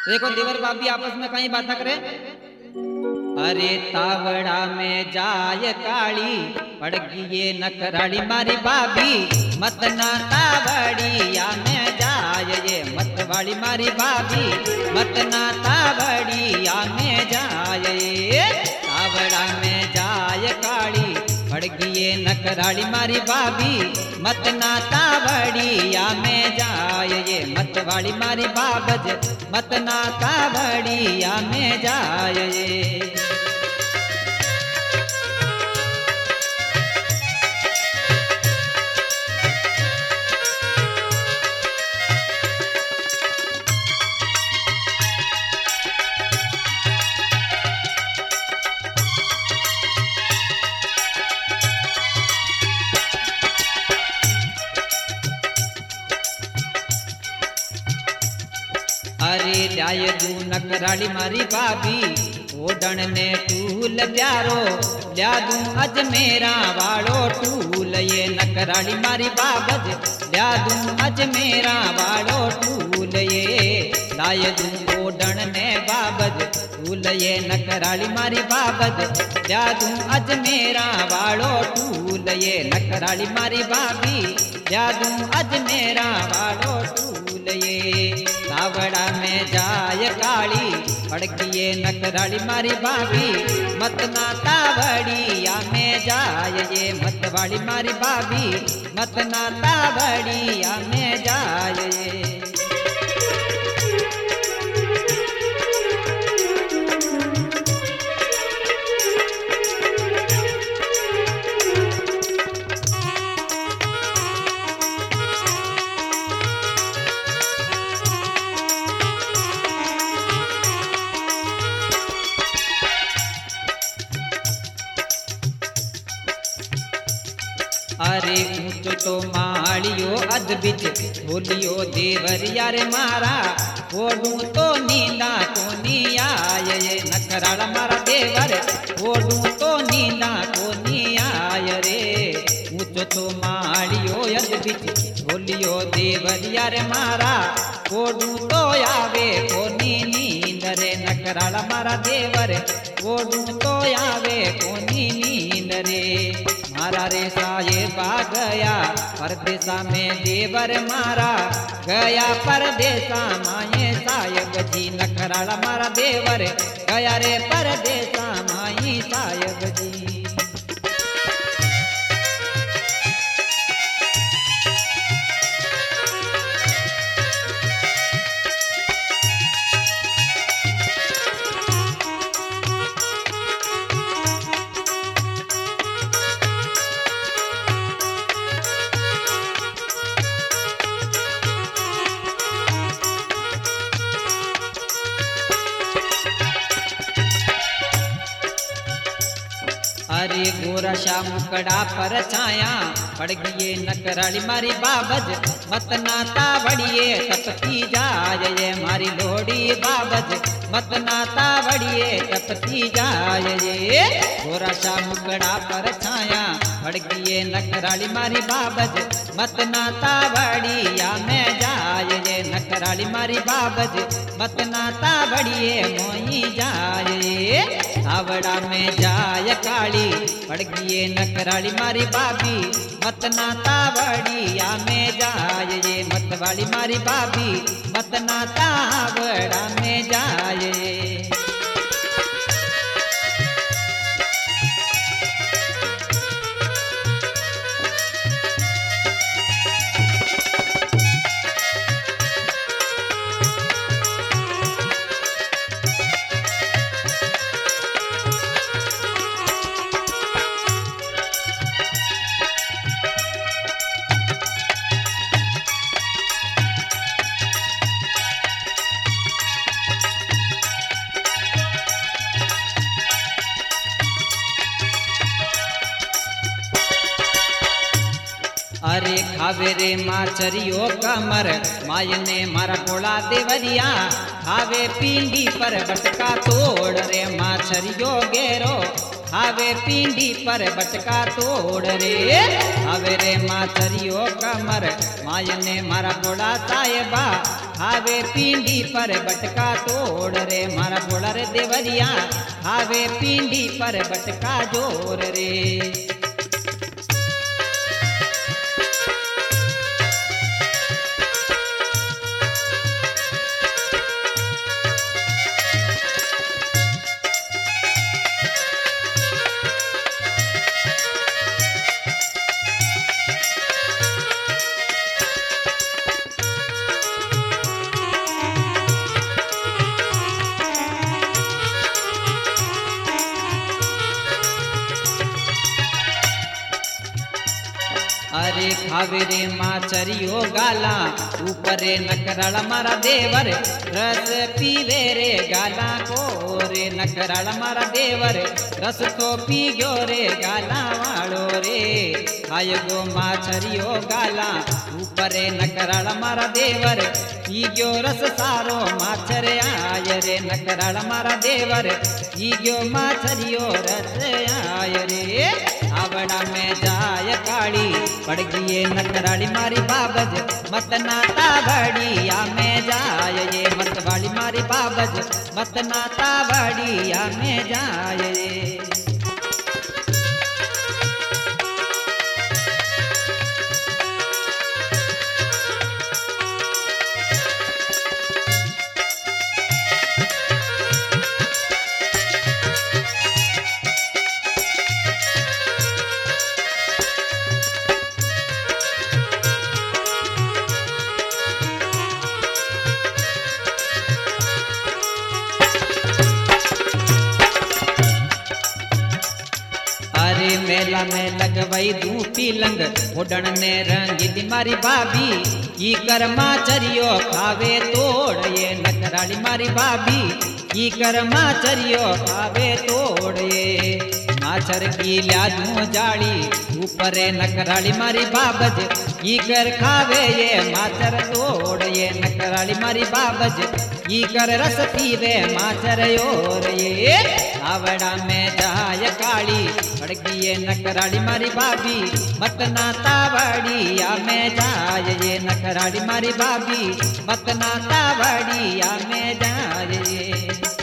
देखो देवर भाभी आपस में कहीं बात करे। अरे तावड़ा में जाय काली पड़ गई ये नकराड़ी मारी भाभी मत ना तावड़िया में जाय ये मत वाली मारी भाभी मत ना तावड़िया में जाय ये तावड़ा में जाय काली पड़ गई ये नकराड़ी मारी भाभी मत ना तावड़िया में जाय ये मत वाली मारी बाबज मत ना तावड़िया में जाय ये। अरे ल्याय दू नकराड़ी मारी भाभी ओडण ने टूल प्यारो ल्या दू अज मेरा वाड़ो टूल ये नकराड़ी मारी बाबज ल्या दू अज मेरा वाड़ो टूल ये लाय दू ओडण ने बाबज टूल ये नकराड़ी मारी बाबज ल्या दू अज मेरा वाड़ो टूल ये नकराड़ी मारी भाभी ल्या दू अज मेरा वाड़ो टूल ये। तावड़ा में जाय काली पड़ गई ये नकराड़ी मारी भाभी मत ना तावड़िया में जाय ये मत वाली मारी भाभी मत ना तावड़िया में जाय ये। अरे ऊंचो तो माड़ियो अध बिच बोलियो देवरिया रे मारा ओडू तो नींदा को नी आय ये नकराड़ा मारा देवर ओडू तो नींदा को नी आय रे ऊंचो तो माड़ियो अध बिच बोलियो देवरिया रे मारा ओडू तो आवे को नींद रे नकराड़ा मारा देवर ओडू तो आवे को नींद रे मारा रे साहेबा गया परदेसा में देवर मारा गया परदेसा माये साहेब जी नकराड़ा मारा देवर गया रे परदेसा माई साहेब जी। अरे गोरा शाम मुकड़ा पर छाया पड़ गई नकराड़ी मारी बाबज मत नाता बड़िए तपती जाय ये मारी लोड़ी बाबज मत नाता बड़िए तपती जाय ये गोरा शाम मुकड़ा पर छाया पड़ गई नकराड़ी मारी बाबज मत नाता बड़िया में जाय ये नकराड़ी मारी बाबज मत नाता बड़िए मोई जाय ये। तावड़ा में जाय काली पड़ गई नकराड़ी मारी भाभी मत ना तावड़िया में जाय ये मत वाली मारी भाभी मत ना तावड़ा में जाय। अरे खावे रे माचरियो कमर मायने मारा टोला देवरिया खावे पिंडी पर बटका तोड़ रे माचरियो गेरो खावे पिंडी पर बटका तोड़ रे खावे रे माचरियो कमर मायने मारा टोला साहेबा खावे पींडी पर बटका तोड़ रे मारा बोला रे देवरिया खावे पींडी पर बटका जोर रे। अरे खावे रे माचरियो गाला ऊपरे नकराल मारा देवर रस पीवे रे गाला को रे नकराल मारा देवर रस तो पी गयो रे गाला वालो रे। खाय गो माचरियो गाला ऊपरे नकराल मारा देवर पी गयो रस सारो माचर आय रे नकराल मारा देवर पी गयो माचरियो रस आय रे। आवड़ा में जाय काली पड़ गई नकराली मारी बाबज मत नाता बड़िया में जाय ये मत वाली मारी बाबज मत नाता बड़िया में जाय ये। मेला में लगवई दू पीलंग उड़न ने रंगी दी मारी भाभी की कर्मा चरियो खावे तोड़ ये नकराली मारी भाभी की कर्मा चरियो खावे तोड़ ये। माचर की ल्यादू जाली ऊपरे नकराली मारी बाबज की कर खावे ये माचर तोड़ ये नकराली मारी बाबज की कर रस पीवे माचर योर ये। आवड़ा में जाय काली पड़ गई नकराली मारी भाभी मत नाता बड़िया में जाय ये नकराली मारी भाभी मत नाता बड़िया में जाय ये।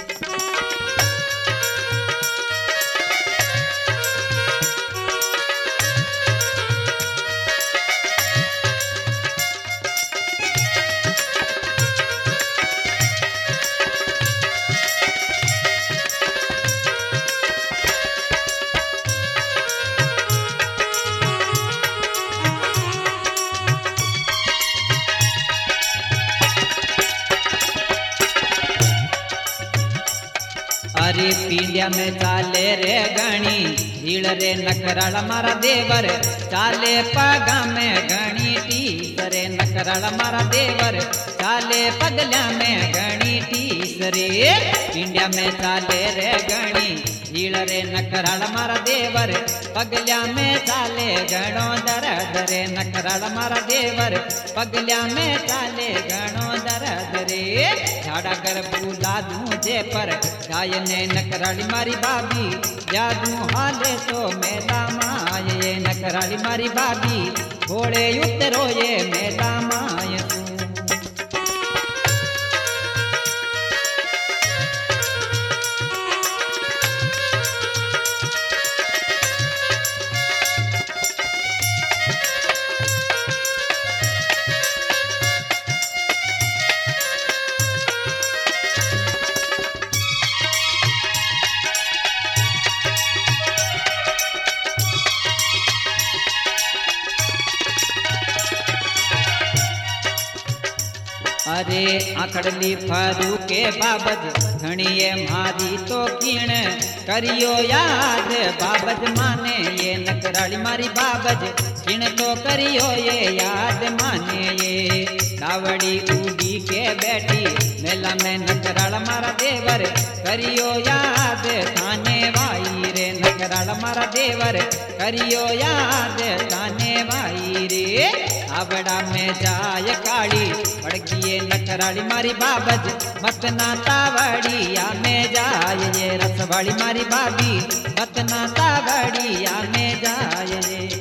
अरे पींडिया में चाले रे गणी भीड़ रे नकराल मारा देवर चाले पगा में गणी टीस रे नकराल मारा देवर चाले पगल्या में गणी टीस रे। पींडिया में चाले रे गणी भीड़ रे नकराल मारा देवर पगल्या में चाले गणो दरद रे नकराल मारा देवर पगल्या में चाले गणो दरद रे। झाड़ा कर बुला दूं जे पर गाय ने नकराली मारी भाभी जादू हाले तो मेला माय ये नकराली मारी भाभी घोड़े उतरो ये मेला माय तू। अरे आखड़ली फरू के बाबज घणिये मारी तो कीण करियो याद बाबज माने ये नकराली मारी बाबज कीण तो करियो ये याद माने ये। कावड़ी उड़ी के बैठी मेला में नकराल मारा देवर करियो याद थाने वाई रे नकराल मारा देवर करियो याद थाने वाई रे। आवड़ा में जाय काली पड़ गई नकराली मारी बाबज मत नाता बड़िया में जाय ये रसवाड़ी मारी भाभी मत नाता बड़िया में जाय ये।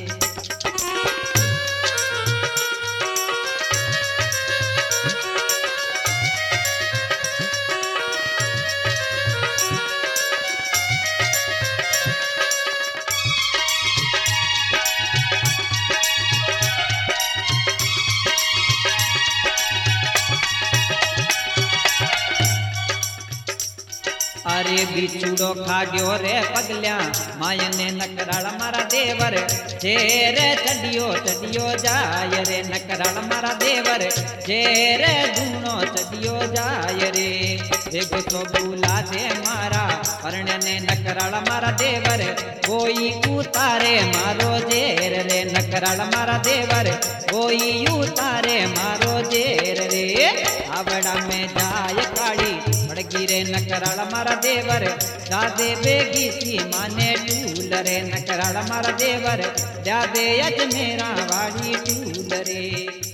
अरे बिछुड़ो खा गयो रे पगल्या मायने नकराल मारा देवर जेर चढ़ियो चढ़ियो जाय रे नकराल मारा देवर जेर धूनो चढ़ियो जाय रे देखो तो बुला दे मारा परण्य ने नकराल मारा देवर कोई उतारे मारो जेर रे नकराल मारा देवर कोई उतारे मारो जेर रे आवड़ा में जाय काली पड़गी रे नकराल मारा देवर दादे बेगी सी माने टूल रे नकराल मारा देवर दादे अजमेरा वाली टूल रे।